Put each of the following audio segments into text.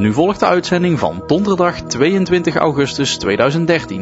Nu volgt de uitzending van donderdag 22 augustus 2013.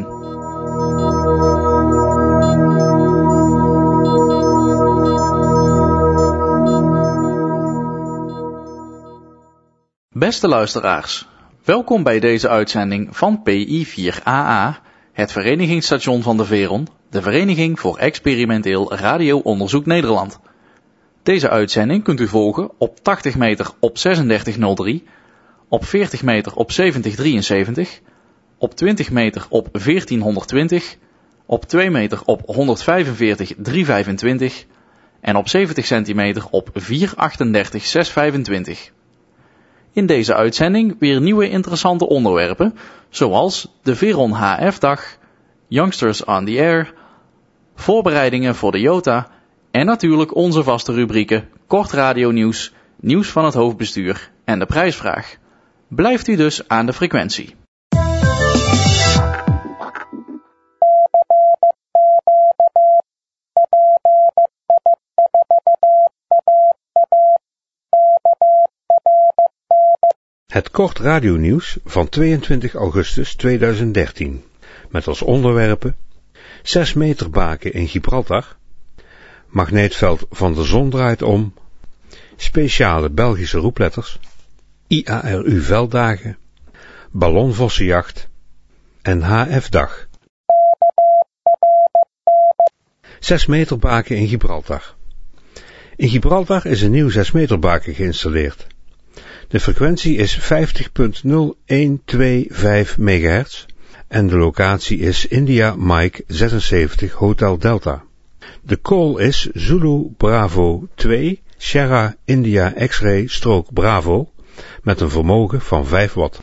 Beste luisteraars, welkom bij deze uitzending van PI4AA, het verenigingsstation van de Veron, de Vereniging voor Experimenteel Radio-onderzoek Nederland. Deze uitzending kunt u volgen op 80 meter op 3603, op 40 meter op 7073, op 20 meter op 1420, op 2 meter op 145.325 en op 70 centimeter op 438.625. In deze uitzending weer nieuwe interessante onderwerpen, zoals de Veron HF-dag, Youngsters on the Air, voorbereidingen voor de JOTA en natuurlijk onze vaste rubrieken Kort Radio-nieuws, nieuws van het hoofdbestuur en de prijsvraag. Blijft u dus aan de frequentie. Het kort radionieuws van 22 augustus 2013, met als onderwerpen 6 meter baken in Gibraltar, magneetveld van de zon draait om, speciale Belgische roepletters, IARU velddagen, ballonvossenjacht en HF-dag. 6 meter baken in Gibraltar. In Gibraltar is een nieuw 6 meter baken geïnstalleerd. De frequentie is 50.0125 MHz en de locatie is India Mike 76 Hotel Delta. De call is Zulu Bravo 2 Sierra India X-ray strook Bravo met een vermogen van 5 watt.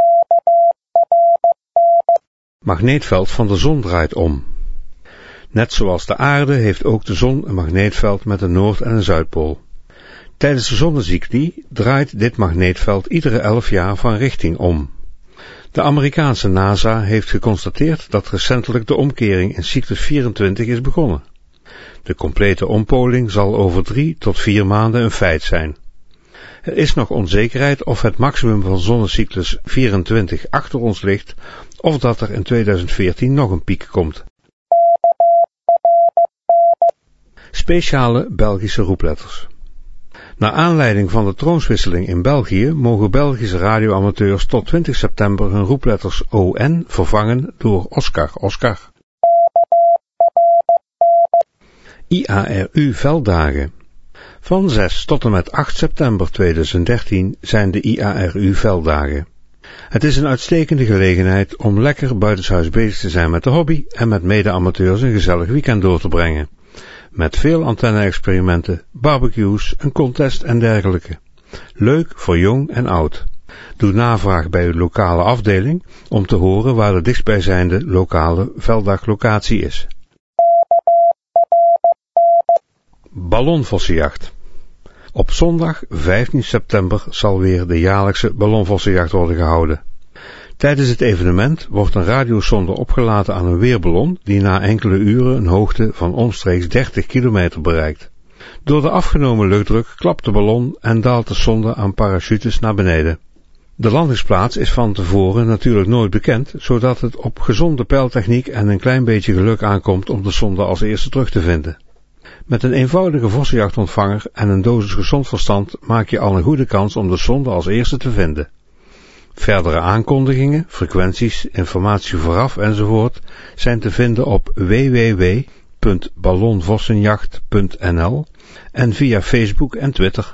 Magneetveld van de zon draait om. Net zoals de aarde heeft ook de zon een magneetveld met een noord- en een zuidpool. Tijdens de zonnecycli draait dit magneetveld iedere 11 jaar van richting om. De Amerikaanse NASA heeft geconstateerd dat recentelijk de omkering in cyclus 24 is begonnen. De complete ompoling zal over 3 tot 4 maanden een feit zijn. Er is nog onzekerheid of het maximum van zonnecyclus 24 achter ons ligt of dat er in 2014 nog een piek komt. Speciale Belgische roepletters. Naar aanleiding van de troonswisseling in België mogen Belgische radioamateurs tot 20 september hun roepletters ON vervangen door Oscar. IARU velddagen. Van 6 tot en met 8 september 2013 zijn de IARU velddagen. Het is een uitstekende gelegenheid om lekker buitenshuis bezig te zijn met de hobby en met mede-amateurs een gezellig weekend door te brengen. Met veel antenne-experimenten, barbecues, een contest en dergelijke. Leuk voor jong en oud. Doe navraag bij uw lokale afdeling om te horen waar de dichtstbijzijnde lokale velddaglocatie is. Ballonvossenjacht. Op zondag 15 september zal weer de jaarlijkse ballonvossenjacht worden gehouden. Tijdens het evenement wordt een radiosonde opgelaten aan een weerballon die na enkele uren een hoogte van omstreeks 30 kilometer bereikt. Door de afgenomen luchtdruk klapt de ballon en daalt de sonde aan parachutes naar beneden. De landingsplaats is van tevoren natuurlijk nooit bekend, zodat het op gezonde peiltechniek en een klein beetje geluk aankomt om de sonde als eerste terug te vinden. Met een eenvoudige vossenjachtontvanger en een dosis gezond verstand maak je al een goede kans om de sonde als eerste te vinden. Verdere aankondigingen, frequenties, informatie vooraf enzovoort zijn te vinden op www.ballonvossenjacht.nl en via Facebook en Twitter.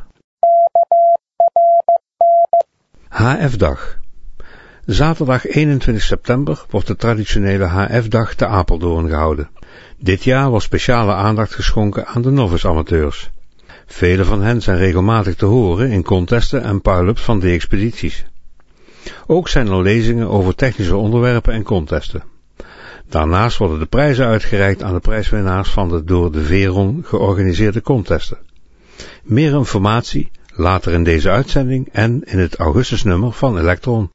HF-dag. Zaterdag 21 september wordt de traditionele HF-dag te Apeldoorn gehouden. Dit jaar was speciale aandacht geschonken aan de novice-amateurs. Vele van hen zijn regelmatig te horen in contesten en pile-ups van de expedities. Ook zijn er lezingen over technische onderwerpen en contesten. Daarnaast worden de prijzen uitgereikt aan de prijswinnaars van de door de Veron georganiseerde contesten. Meer informatie later in deze uitzending en in het augustusnummer van Electron.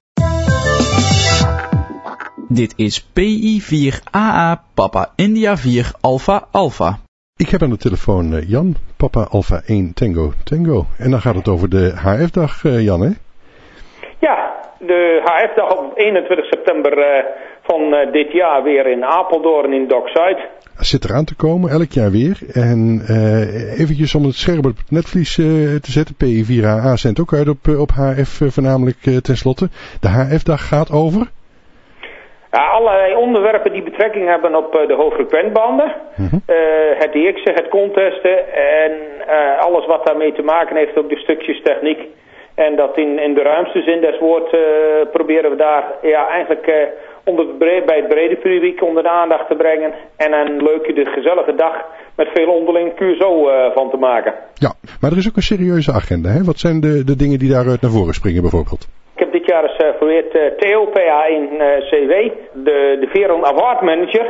Dit is PI4AA Papa India 4 Alpha Alpha. Ik heb aan de telefoon Jan, Papa Alpha 1 Tango Tango. En dan gaat het over de HF-dag, Jan, hè? Ja. de HF-dag op 21 september van dit jaar weer in Apeldoorn in Dok-Zuid. Het zit eraan te komen, elk jaar weer. En eventjes om het scherp op het netvlies te zetten. PI4AA zendt ook uit op HF voornamelijk tenslotte. De HF-dag gaat over? Ja, allerlei onderwerpen die betrekking hebben op de hoogfrequentbanden. Het DX'en, het contesten en alles wat daarmee te maken heeft, ook de stukjes techniek. En dat in de ruimste zin des woord proberen we daar eigenlijk bij het brede publiek onder de aandacht te brengen. En een leuke, gezellige dag met veel onderling QSO van te maken. Ja, maar er is ook een serieuze agenda. Hè? Wat zijn de dingen die daaruit naar voren springen bijvoorbeeld? Ik heb dit jaar eens geprobeerd Theo PA in CW, de Veron Award Manager.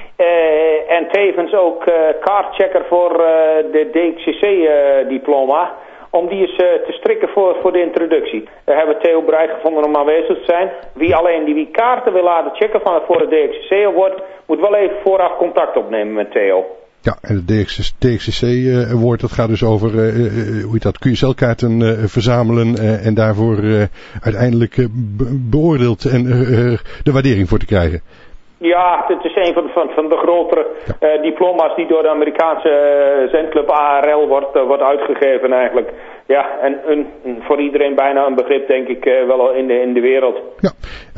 En tevens ook kaartchecker voor de DXCC diploma. Om die eens te strikken voor de introductie. We hebben Theo bereid gevonden om aanwezig te zijn. Wie kaarten wil laten checken voor de DXCC Award, moet wel even vooraf contact opnemen met Theo. Ja, en het DXCC Award, dat gaat dus over QSL-kaarten verzamelen en daarvoor uiteindelijk beoordeeld en de waardering voor te krijgen. Ja, het is een van de grotere diploma's die door de Amerikaanse zendclub ARL wordt uitgegeven eigenlijk. Ja, en voor iedereen bijna een begrip denk ik wel in de wereld. Ja,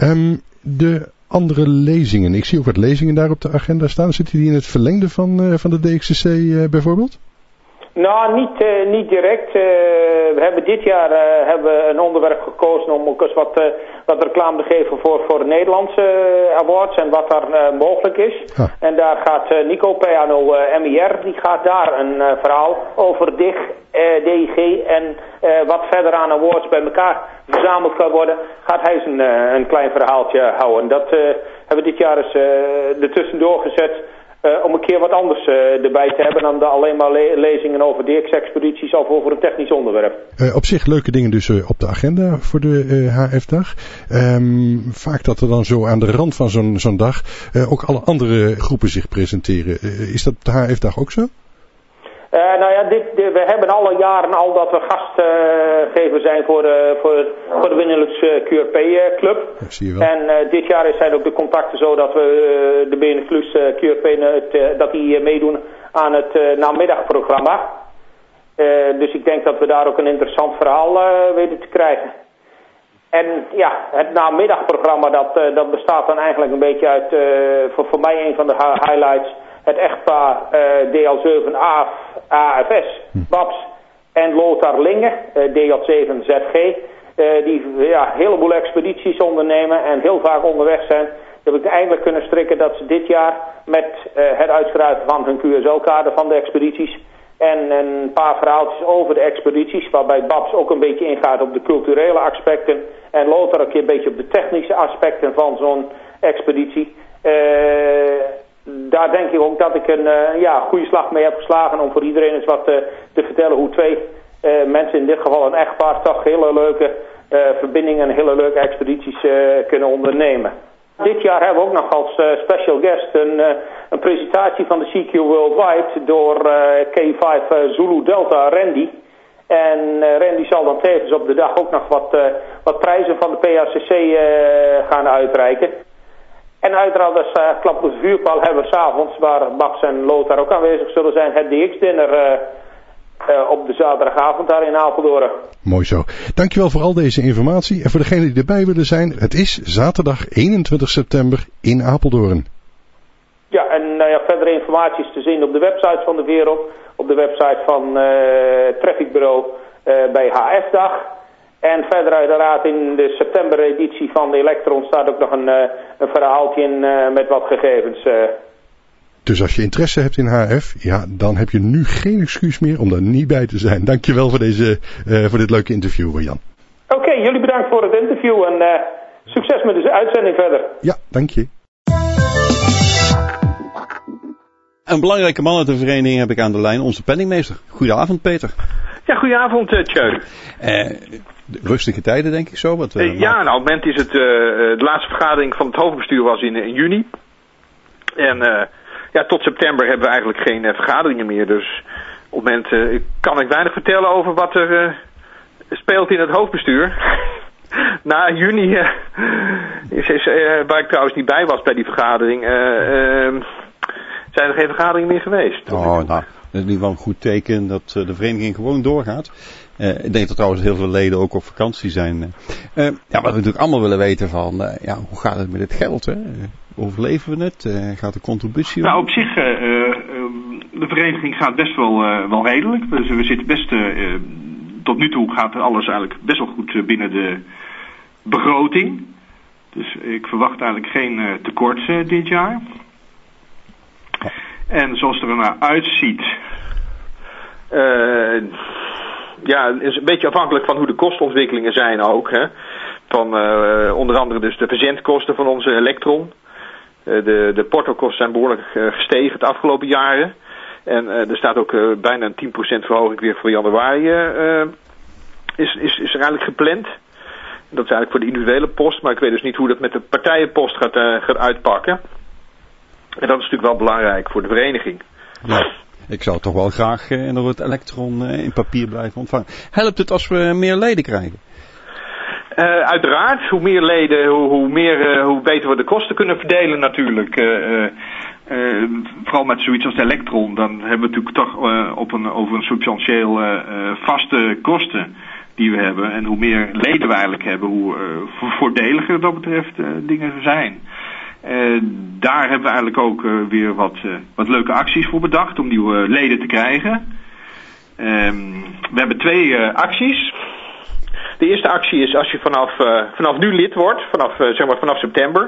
de andere lezingen. Ik zie ook wat lezingen daar op de agenda staan. Zitten die in het verlengde van de DXCC bijvoorbeeld? Nou, niet direct. We hebben dit jaar een onderwerp gekozen om ook eens wat reclame te geven voor de Nederlandse awards en wat daar mogelijk is. En daar gaat Nico Piano MIR, die gaat daar een verhaal over DIG en wat verder aan awards bij elkaar verzameld kan worden, gaat hij een klein verhaaltje houden. Dat hebben we dit jaar eens ertussendoor gezet. Om een keer wat anders erbij te hebben dan alleen maar lezingen over DX-expedities of over een technisch onderwerp. Op zich leuke dingen dus op de agenda voor de HF-dag. Vaak dat er dan zo aan de rand van zo'n dag ook alle andere groepen zich presenteren. Is dat op de HF-dag ook zo? We hebben alle jaren al dat we gastgever zijn voor de Benelux QRP Club. En dit jaar zijn ook de contacten zo dat we de Benelux QRP dat die meedoen aan het namiddagprogramma. Dus ik denk dat we daar ook een interessant verhaal weten te krijgen. En ja, het namiddagprogramma dat bestaat dan eigenlijk een beetje uit, voor mij een van de highlights, het echtpaar DL7 AFS, Babs en Lothar Linge, DL7ZG, die een heleboel expedities ondernemen en heel vaak onderweg zijn. Dat heb ik eindelijk kunnen strikken dat ze dit jaar met het uitschrijven van hun QSL-kader van de expedities en een paar verhaaltjes over de expedities, waarbij Babs ook een beetje ingaat op de culturele aspecten en Lothar ook een beetje op de technische aspecten van zo'n expeditie. Daar denk ik ook dat ik een goede slag mee heb geslagen om voor iedereen eens wat te vertellen hoe twee mensen, in dit geval een echtpaar, toch hele leuke verbindingen en hele leuke expedities kunnen ondernemen. Dit jaar hebben we ook nog als special guest een presentatie van de CQ Worldwide door K5 Zulu Delta Randy. En Randy zal dan tevens op de dag ook nog wat prijzen van de PACC gaan uitreiken. En uiteraard als klap op de vuurpaal hebben we 's avonds, waar Babs en Lothar ook aanwezig zullen zijn, het DX-dinner op de zaterdagavond daar in Apeldoorn. Mooi zo. Dankjewel voor al deze informatie. En voor degenen die erbij willen zijn, het is zaterdag 21 september in Apeldoorn. Ja, en verdere informatie is te zien op de website van de Wereld, op de website van Trafficbureau bij HF-dag. En verder uiteraard in de september-editie van de Electron staat ook nog een verhaaltje in met wat gegevens. Dus als je interesse hebt in HF, ja, dan heb je nu geen excuus meer om er niet bij te zijn. Dankjewel voor dit leuke interview, Jan. Oké, jullie bedankt voor het interview en succes met de uitzending verder. Ja, dank je. Een belangrijke man uit de vereniging heb ik aan de lijn, onze penningmeester. Goedenavond, Peter. Ja, goedenavond, Tjeu. Rustige tijden, denk ik zo. Op het moment is het de laatste vergadering van het hoofdbestuur was in juni. En tot september hebben we eigenlijk geen vergaderingen meer. Dus op het moment kan ik weinig vertellen over wat er speelt in het hoofdbestuur. Na juni, waar ik trouwens niet bij was bij die vergadering, zijn er geen vergaderingen meer geweest. Oh, nou, dat is in ieder geval een goed teken dat de vereniging gewoon doorgaat. Ik denk dat trouwens heel veel leden ook op vakantie zijn. Wat we natuurlijk allemaal willen weten van, hoe gaat het met het geld? Hè? Overleven we het? Gaat de contributie? Nou, op zich, de vereniging gaat best wel redelijk. Dus we zitten best, tot nu toe gaat alles eigenlijk best wel goed binnen de begroting. Dus ik verwacht eigenlijk geen tekort dit jaar. En zoals het er naar uitziet... is een beetje afhankelijk van hoe de kostontwikkelingen zijn ook. Hè. Van onder andere dus de verzendkosten van onze Electron. De portokosten zijn behoorlijk gestegen de afgelopen jaren. En er staat ook bijna een 10% verhoging weer voor januari is er eigenlijk gepland. Dat is eigenlijk voor de individuele post, maar ik weet dus niet hoe dat met de partijenpost gaat uitpakken. En dat is natuurlijk wel belangrijk voor de vereniging. Ja. Ik zou toch wel graag nog het Electron in papier blijven ontvangen. Helpt het als we meer leden krijgen? Uiteraard. Hoe meer leden, hoe beter we de kosten kunnen verdelen natuurlijk. Vooral met zoiets als de Electron. Dan hebben we natuurlijk toch over een substantieel vaste kosten die we hebben. En hoe meer leden we eigenlijk hebben, hoe voordeliger dat betreft dingen zijn. Daar hebben we eigenlijk ook weer wat leuke acties voor bedacht om nieuwe leden te krijgen. We hebben 2 acties. De eerste actie is als je vanaf nu lid wordt, vanaf september.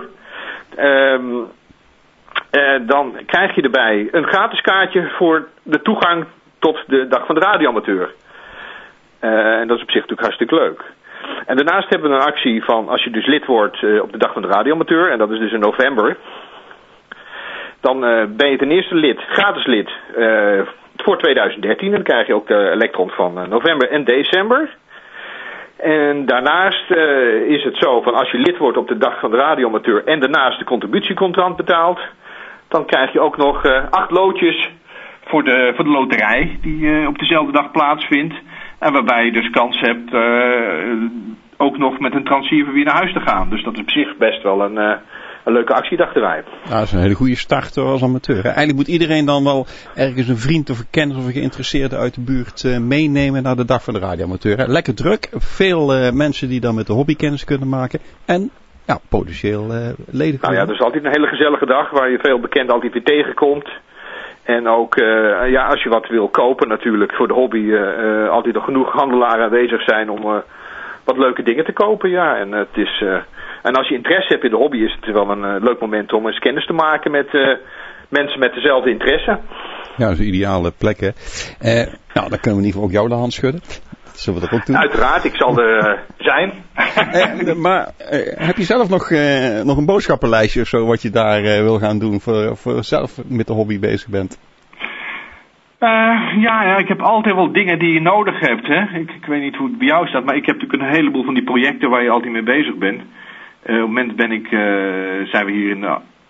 Dan krijg je erbij een gratis kaartje voor de toegang tot de Dag van de Radioamateur. En dat is op zich natuurlijk hartstikke leuk. En daarnaast hebben we een actie van als je dus lid wordt op de Dag van de Radioamateur, en dat is dus in november. Dan ben je ten eerste gratis lid voor 2013. En dan krijg je ook de Electron van november en december. En daarnaast is het zo van als je lid wordt op de Dag van de Radioamateur en daarnaast de contributiecontrant betaalt, dan krijg je ook nog 8 loodjes voor de loterij die op dezelfde dag plaatsvindt. En waarbij je dus kans hebt ook nog met een transceiver weer naar huis te gaan. Dus dat is op zich best wel een leuke actiedag erbij. Nou, dat is een hele goede start als amateur. Hè? Eigenlijk moet iedereen dan wel ergens een vriend of een kennis of een geïnteresseerde uit de buurt meenemen naar de Dag van de Radioamateur. Hè? Lekker druk. Veel mensen die dan met de hobby kennis kunnen maken. En potentieel leden. Nou ja, dat is altijd een hele gezellige dag waar je veel bekenden altijd weer tegenkomt. En ook, als je wat wil kopen natuurlijk voor de hobby, altijd nog genoeg handelaren aanwezig zijn om wat leuke dingen te kopen. Ja, en het is... En als je interesse hebt in de hobby is het wel een leuk moment om eens kennis te maken met mensen met dezelfde interesse. Ja, dat is een ideale plek hè. Dan kunnen we in ieder geval ook jou de hand schudden. Dat zullen we dat ook doen. Uiteraard, ik zal er zijn. Maar heb je zelf nog een boodschappenlijstje of zo wat je daar wil gaan doen voor zelf met de hobby bezig bent? Ik heb altijd wel dingen die je nodig hebt. Hè? Ik weet niet hoe het bij jou staat, maar ik heb natuurlijk een heleboel van die projecten waar je altijd mee bezig bent. Op het moment zijn we hier in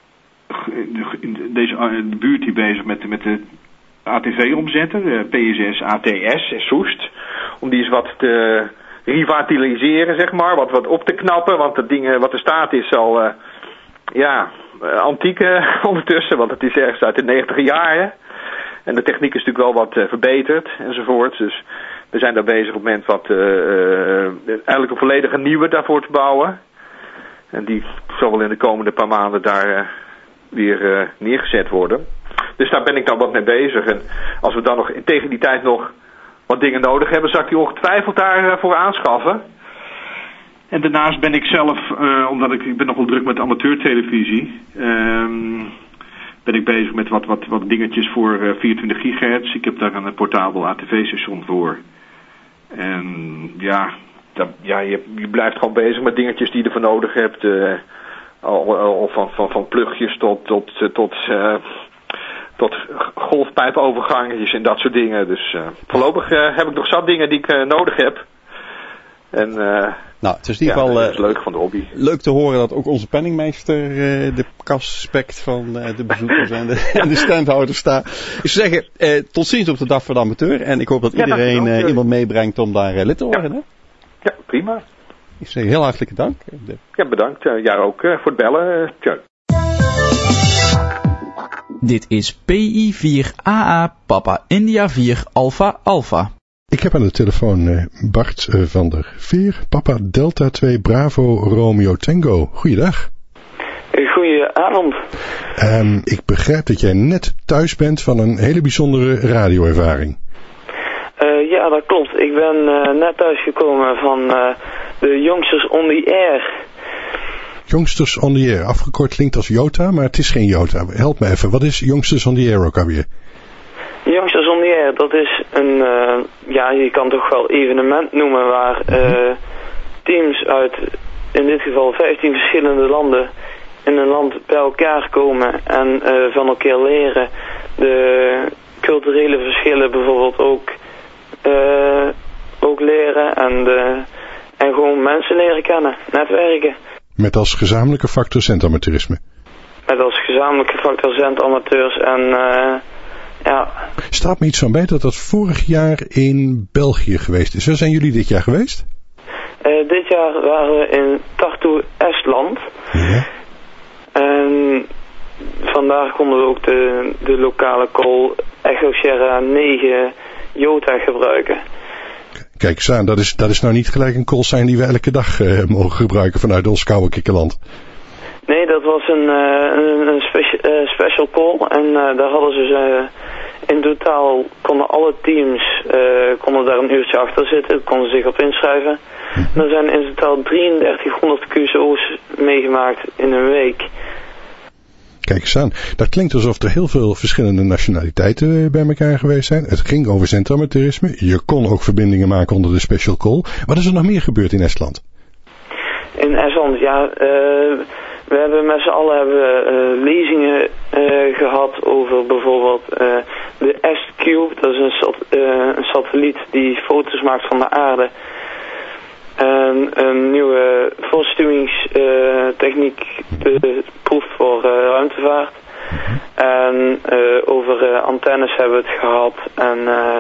de buurt hier bezig met de ATV-omzetter, de PSS, ATS en Soest. Om die eens wat te revitaliseren, zeg maar, wat op te knappen. Want dat ding wat er staat is al, antiek ondertussen, want het is ergens uit de 90 jaren. En de techniek is natuurlijk wel wat verbeterd enzovoort. Dus we zijn daar bezig op het moment eigenlijk een volledige nieuwe daarvoor te bouwen. En die zal wel in de komende paar maanden daar weer neergezet worden. Dus daar ben ik dan wat mee bezig. En als we dan nog tegen die tijd nog wat dingen nodig hebben, zal ik die ongetwijfeld daarvoor aanschaffen. En daarnaast ben ik zelf, omdat ik ben nogal druk met amateurtelevisie, ben ik bezig met wat dingetjes voor 24 gigahertz. Ik heb daar een portabel ATV-station voor. En je blijft gewoon bezig met dingetjes die je ervoor nodig hebt. Al van plugjes tot golfpijpovergangetjes en dat soort dingen. Dus voorlopig heb ik nog zat dingen die ik nodig heb. En het is in ieder geval dat is leuk van de hobby. Leuk te horen dat ook onze penningmeester de kas spekt van de bezoekers en de standhouders daar. Ik zou zeggen, tot ziens op de Dag van de Amateur. En ik hoop dat iedereen iemand meebrengt om daar lid te worden. Hè? Ja, prima. Ik zeg heel hartelijk dank. Ja, bedankt. Jij ook voor het bellen. Tja. Dit is PI4AA Papa India 4 Alpha Alpha. Ik heb aan de telefoon Bart van der Veer, Papa Delta 2 Bravo Romeo Tango. Goeiedag. Goedenavond. Ik begrijp dat jij net thuis bent van een hele bijzondere radioervaring. Ja, dat klopt. Ik ben net thuisgekomen van de Youngsters on the Air. Youngsters on the Air, afgekort klinkt als Jota, maar het is geen Jota. Help me even, wat is Youngsters on the Air ook alweer? Youngsters on the Air, dat is een, je kan toch wel evenement noemen waar teams uit, in dit geval 15 verschillende landen, in een land bij elkaar komen en van elkaar leren. De culturele verschillen bijvoorbeeld ook leren en gewoon mensen leren kennen, netwerken. Met als gezamenlijke factor zendamateurisme. Met als gezamenlijke factor zendamateurs en ja. Staat me iets van bij dat dat vorig jaar in België geweest is. Waar zijn jullie dit jaar geweest? Dit jaar waren we in Tartu, Estland. Ja. En vandaar konden we ook de lokale call Echo Sierra 9 Jota gebruiken. Kijk eens aan, dat is nou niet gelijk een call sign die we elke dag mogen gebruiken vanuit ons koude kikkerland. Nee, dat was een special call en daar hadden ze in totaal konden alle teams konden daar een uurtje achter zitten, konden zich op inschrijven. En er zijn in totaal 3300 QSO's meegemaakt in een week. Kijk eens aan, dat klinkt alsof er heel veel verschillende nationaliteiten bij elkaar geweest zijn. Het ging over zendamateurisme. Je kon ook verbindingen maken onder de special call. Wat is er nog meer gebeurd in Estland? In Estland, ja, we hebben met z'n allen lezingen gehad over bijvoorbeeld de EstCube. Dat is een satelliet die foto's maakt van de aarde. En een nieuwe voorstuwingstechniek beproefd voor ruimtevaart. En over antennes hebben we het gehad. En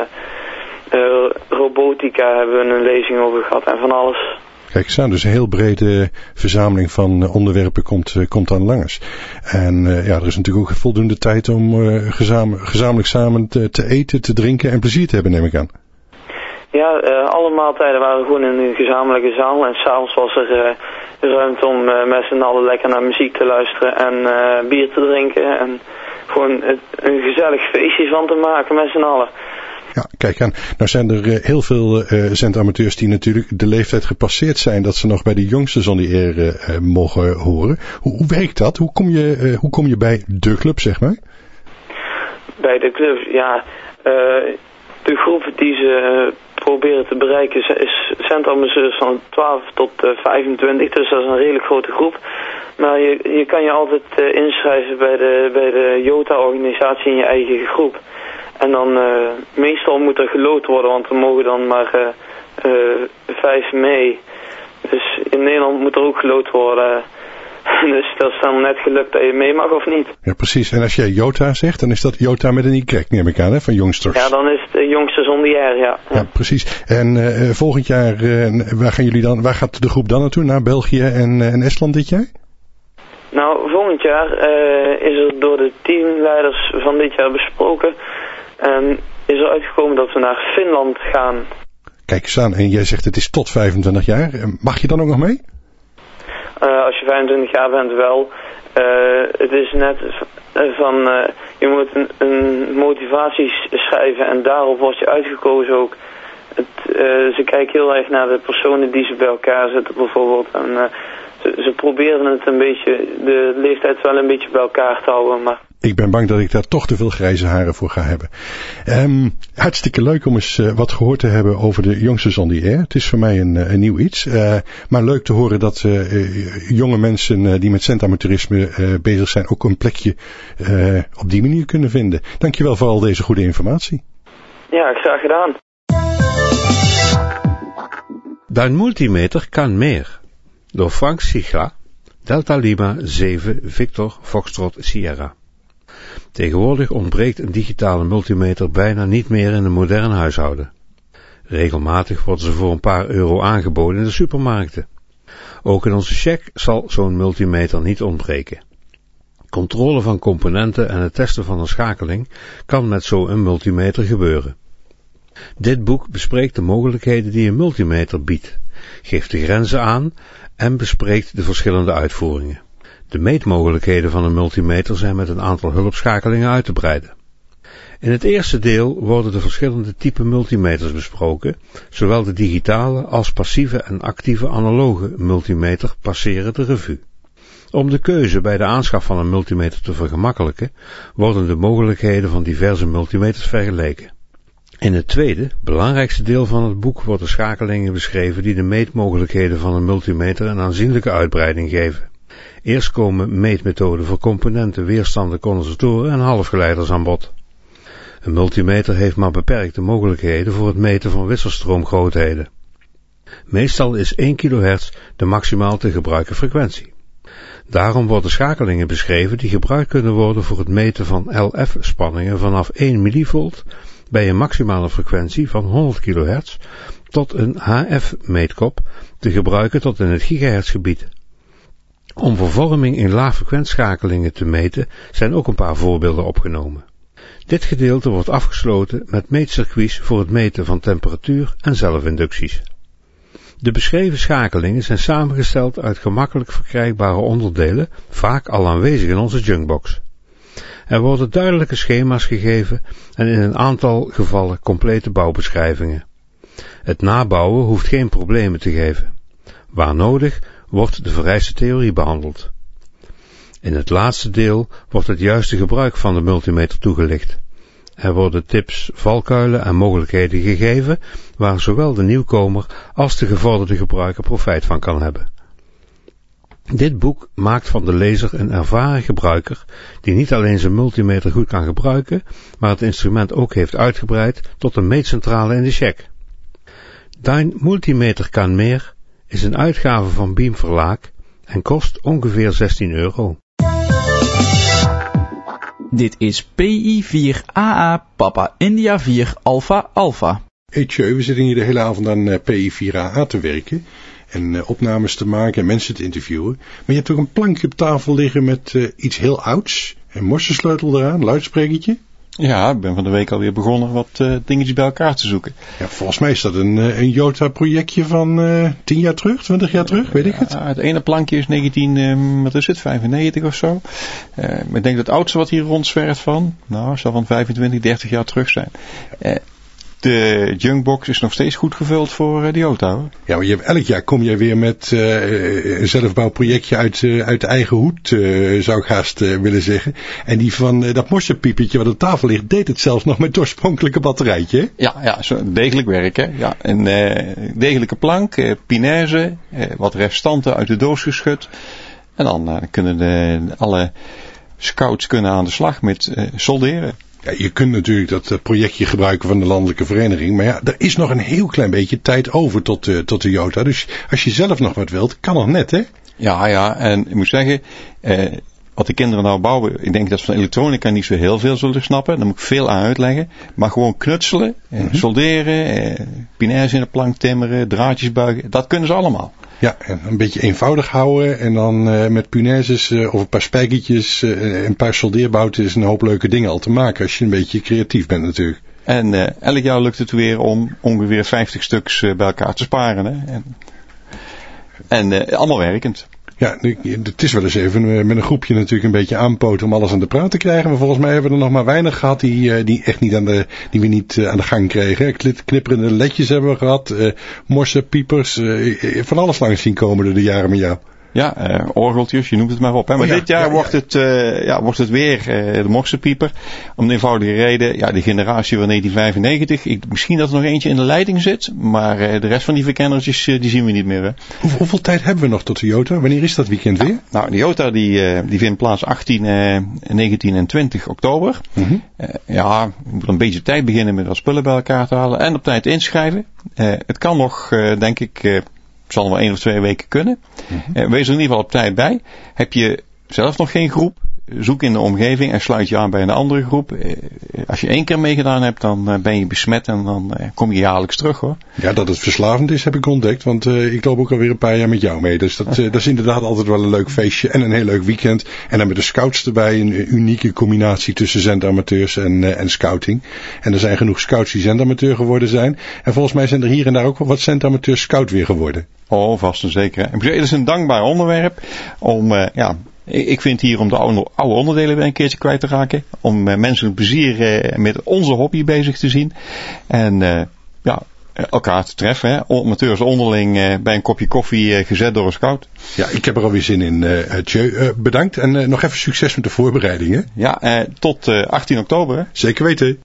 robotica hebben we een lezing over gehad en van alles. Kijk eens aan, dus een heel brede verzameling van onderwerpen komt dan langs. En er is natuurlijk ook voldoende tijd om gezamenlijk samen te eten, te drinken en plezier te hebben, neem ik aan. Ja, alle maaltijden waren gewoon in een gezamenlijke zaal. En s'avonds was er ruimte om met z'n allen lekker naar muziek te luisteren en bier te drinken. En gewoon een gezellig feestje van te maken met z'n allen. Ja, kijk aan. Nou zijn er heel veel zendamateurs die natuurlijk de leeftijd gepasseerd zijn dat ze nog bij de Youngsters on the Air mogen horen. Hoe werkt dat? Hoe kom je bij de club, zeg maar? Bij de club, ja. De groep die ze proberen te bereiken is zendamateurs van 12 tot 25. Dus dat is een redelijk grote groep. Maar je kan je altijd inschrijven bij de Jota-organisatie in je eigen groep. En dan meestal moet er geloot worden, want er mogen dan maar 5 mee. Dus in Nederland moet er ook geloot worden. Dus dat is dan net gelukt dat je mee mag of niet. Ja, precies. En als jij Jota zegt, dan is dat Jota met een Y, neem ik aan, hè, van Youngsters. Ja, dan is het Youngsters on the Air, ja. Ja, precies. En volgend jaar, waar gaat de groep dan naartoe? Naar België en Estland dit jaar? Nou, volgend jaar is er door de teamleiders van dit jaar besproken. En is er uitgekomen dat we naar Finland gaan. Kijk eens aan, en jij zegt het is tot 25 jaar. Mag je dan ook nog mee? Als je 25 jaar bent wel. Het is net van, je moet een motivatie schrijven en daarop word je uitgekozen ook. Ze kijken heel erg naar de personen die ze bij elkaar zetten bijvoorbeeld. En ze proberen het een beetje, de leeftijd wel een beetje bij elkaar te houden, maar... Ik ben bang dat ik daar toch te veel grijze haren voor ga hebben. Hartstikke leuk om eens wat gehoord te hebben over de Youngsters on the Air. Het is voor mij een nieuw iets. Maar leuk te horen dat jonge mensen die met zendamateurisme bezig zijn ook een plekje op die manier kunnen vinden. Dankjewel voor al deze goede informatie. Ja, graag gedaan. Dein multimeter kan meer. Door Frank Sigla, Delta Lima 7 Victor Foxtrot Sierra. Tegenwoordig ontbreekt een digitale multimeter bijna niet meer in een modern huishouden. Regelmatig worden ze voor een paar euro aangeboden in de supermarkten. Ook in onze check zal zo'n multimeter niet ontbreken. Controle van componenten en het testen van een schakeling kan met zo'n multimeter gebeuren. Dit boek bespreekt de mogelijkheden die een multimeter biedt, geeft de grenzen aan en bespreekt de verschillende uitvoeringen. De meetmogelijkheden van een multimeter zijn met een aantal hulpschakelingen uit te breiden. In het eerste deel worden de verschillende typen multimeters besproken, zowel de digitale als passieve en actieve analoge multimeter passeren de revue. Om de keuze bij de aanschaf van een multimeter te vergemakkelijken, worden de mogelijkheden van diverse multimeters vergeleken. In het tweede, belangrijkste deel van het boek worden schakelingen beschreven die de meetmogelijkheden van een multimeter een aanzienlijke uitbreiding geven. Eerst komen meetmethoden voor componenten, weerstanden, condensatoren en halfgeleiders aan bod. Een multimeter heeft maar beperkte mogelijkheden voor het meten van wisselstroomgrootheden. Meestal is 1 kHz de maximaal te gebruiken frequentie. Daarom worden schakelingen beschreven die gebruikt kunnen worden voor het meten van LF-spanningen vanaf 1 millivolt bij een maximale frequentie van 100 kHz tot een HF-meetkop te gebruiken tot in het gigahertzgebied. Om vervorming in laagfrequentschakelingen te meten zijn ook een paar voorbeelden opgenomen. Dit gedeelte wordt afgesloten met meetcircuits voor het meten van temperatuur en zelfinducties. De beschreven schakelingen zijn samengesteld uit gemakkelijk verkrijgbare onderdelen, vaak al aanwezig in onze junkbox. Er worden duidelijke schema's gegeven en in een aantal gevallen complete bouwbeschrijvingen. Het nabouwen hoeft geen problemen te geven. Waar nodig wordt de vereiste theorie behandeld. In het laatste deel wordt het juiste gebruik van de multimeter toegelicht. Er worden tips, valkuilen en mogelijkheden gegeven waar zowel de nieuwkomer als de gevorderde gebruiker profijt van kan hebben. Dit boek maakt van de lezer een ervaren gebruiker die niet alleen zijn multimeter goed kan gebruiken, maar het instrument ook heeft uitgebreid tot een meetcentrale in de check. Dein Multimeter kan meer is een uitgave van Beam Verlag en kost ongeveer €16. Dit is PI4AA Papa India 4 Alpha Alpha. Hey Tjeu, we zitten hier de hele avond aan PI4AA te werken en opnames te maken en mensen te interviewen. Maar je hebt ook een plankje op tafel liggen met iets heel ouds, een morsesleutel eraan, luidsprekertje. Ja, ik ben van de week alweer begonnen wat dingetjes bij elkaar te zoeken. Ja, volgens mij is dat een Jota-projectje van 10 jaar terug, 20 jaar terug, weet ik het? Het ene plankje is 1995 of zo. Ik denk dat het oudste wat hier rondzwerft van, zal van 25, 30 jaar terug zijn. De junkbox is nog steeds goed gevuld voor de Jota, hoor. Ja, maar elk jaar kom je weer met een zelfbouwprojectje uit de eigen hoed, zou ik haast willen zeggen. En die van dat morsenpiepertje wat op tafel ligt, deed het zelfs nog met het oorspronkelijke batterijtje, hè? Ja, zo degelijk werk, hè. Ja, een degelijke plank, pinaise, wat restanten uit de doos geschud. En dan kunnen alle scouts aan de slag met solderen. Ja, je kunt natuurlijk dat projectje gebruiken van de landelijke vereniging. Maar ja, er is nog een heel klein beetje tijd over tot de Jota. Dus als je zelf nog wat wilt, kan nog net, hè? Ja, en ik moet zeggen, wat de kinderen nou bouwen, ik denk dat ze van elektronica niet zo heel veel zullen snappen. Daar moet ik veel aan uitleggen. Maar gewoon knutselen, solderen, pinaise in de plank timmeren, draadjes buigen, dat kunnen ze allemaal. Ja, en een beetje eenvoudig houden en dan met punaises of een paar spijkertjes, een paar soldeerbouten is een hoop leuke dingen al te maken als je een beetje creatief bent natuurlijk. En elk jaar lukt het weer om ongeveer 50 stuks bij elkaar te sparen. Hè? En allemaal werkend. Ja, het is wel eens even met een groepje natuurlijk een beetje aanpoten om alles aan de praat te krijgen. Maar volgens mij hebben we er nog maar weinig gehad die echt niet die we niet aan de gang kregen. Knipperende ledjes hebben we gehad, morsen, piepers, van alles langs zien komen door de jaren met jou. Ja, orgeltjes, je noemt het maar op. Hè? Maar dit jaar wordt het weer de morsenpieper. Om de eenvoudige reden, de generatie van 1995. Misschien dat er nog eentje in de leiding zit. Maar de rest van die verkennertjes, die zien we niet meer. Hè? Hoeveel tijd hebben we nog tot de Jota? Wanneer is dat weekend weer? Nou, de Jota die vindt plaats 18, 19 en 20 oktober. Mm-hmm. Je moet een beetje tijd beginnen met wat spullen bij elkaar te halen. En op tijd inschrijven. Het kan nog, denk ik... zal nog wel 1 of 2 weken kunnen. Mm-hmm. Wees er in ieder geval op tijd bij. Heb je zelf nog geen groep? zoek in de omgeving en sluit je aan bij een andere groep. Als je 1 keer meegedaan hebt, dan ben je besmet en dan kom je jaarlijks terug, hoor. Ja, dat het verslavend is, heb ik ontdekt. Want ik loop ook alweer een paar jaar met jou mee. Dus dat is inderdaad altijd wel een leuk feestje en een heel leuk weekend. En dan met de scouts erbij, een unieke combinatie tussen zendamateurs en scouting. En er zijn genoeg scouts die zendamateur geworden zijn. En volgens mij zijn er hier en daar ook wel wat zendamateurs scout weer geworden. Oh, vast en zeker. Het is een dankbaar onderwerp om, ik vind hier om de oude onderdelen weer een keertje kwijt te raken. Om mensen een plezier met onze hobby bezig te zien. En elkaar te treffen. Hè. Amateurs onderling bij een kopje koffie gezet door een scout. Ja, ik heb er alweer zin in. Bedankt en nog even succes met de voorbereidingen. Ja, tot 18 oktober. Hè. Zeker weten.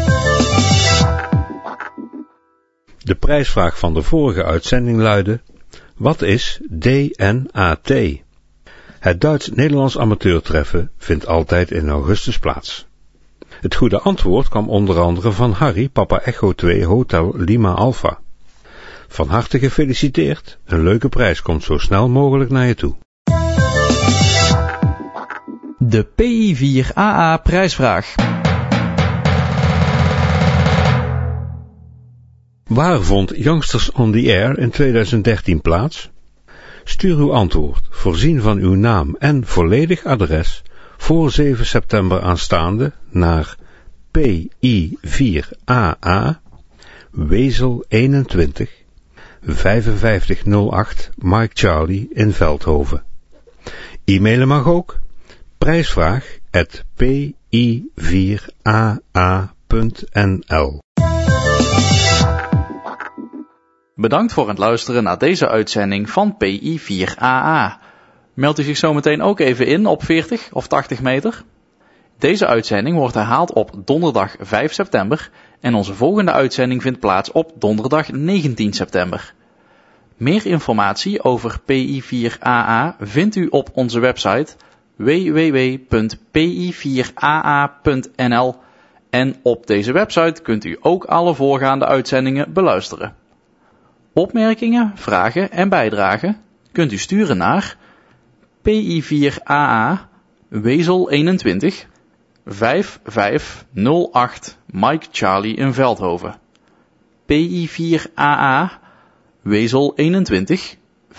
De prijsvraag van de vorige uitzending luidde: wat is DNAT? Het Duits-Nederlands amateurtreffen vindt altijd in augustus plaats. Het goede antwoord kwam onder andere van Harry, Papa Echo 2 Hotel Lima Alpha. Van harte gefeliciteerd, een leuke prijs komt zo snel mogelijk naar je toe. De PI4AA prijsvraag. Waar vond Youngsters on the Air in 2013 plaats? Stuur uw antwoord, voorzien van uw naam en volledig adres, voor 7 september aanstaande naar PI4AA, Wezel 21, 5508 Mike Charlie in Veldhoven. E-mailen mag ook, prijsvraag@pi4aa.nl. Bedankt voor het luisteren naar deze uitzending van PI4AA. Meldt u zich zometeen ook even in op 40 of 80 meter? Deze uitzending wordt herhaald op donderdag 5 september en onze volgende uitzending vindt plaats op donderdag 19 september. Meer informatie over PI4AA vindt u op onze website www.pi4aa.nl en op deze website kunt u ook alle voorgaande uitzendingen beluisteren. Opmerkingen, vragen en bijdragen kunt u sturen naar PI4AA Wezel 21 5508 Mike Charlie in Veldhoven. PI4AA Wezel 21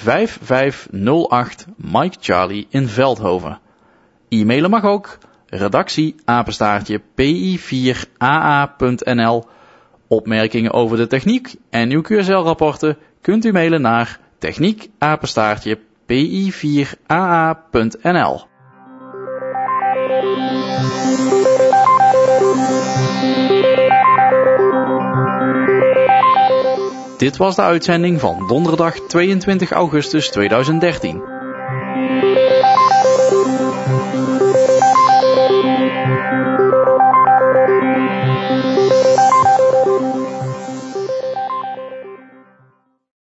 5508 Mike Charlie in Veldhoven. E-mailen mag ook, redactie @pi4aa.nl. Opmerkingen over de techniek en uw QSL-rapporten kunt u mailen naar techniek@pi4aa.nl. Dit was de uitzending van donderdag 22 augustus 2013.